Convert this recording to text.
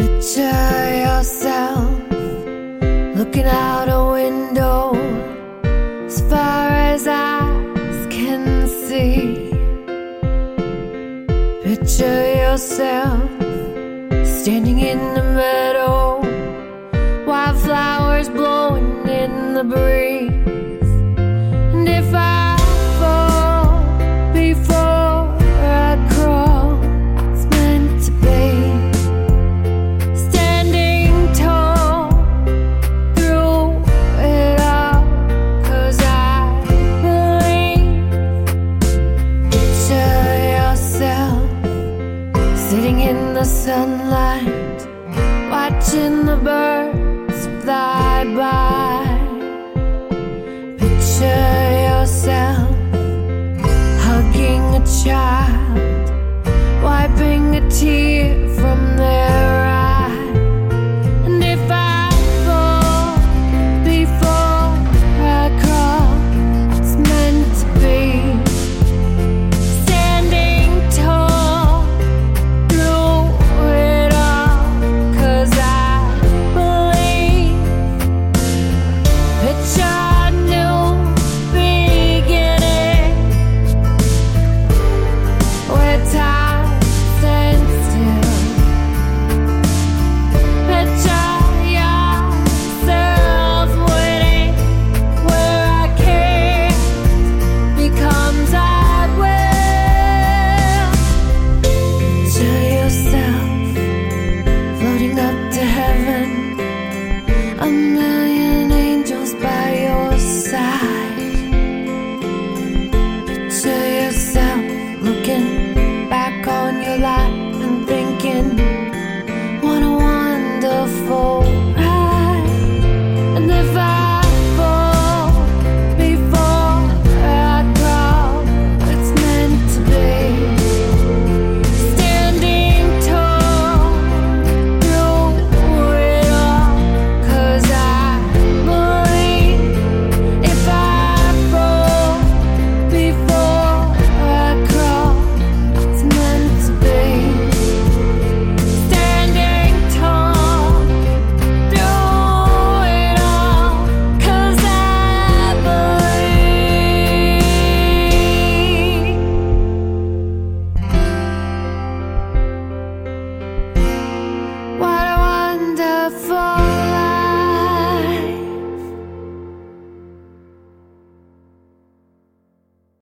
Picture yourself looking out a window as far as eyes can see. Picture yourself standing in the meadow, wildflowers blowing in the breeze. And if I fall before I crawl, it's meant to be. Standing tall through it all, 'cause I believe. Picture yourself sitting in the sunlight, watching the birds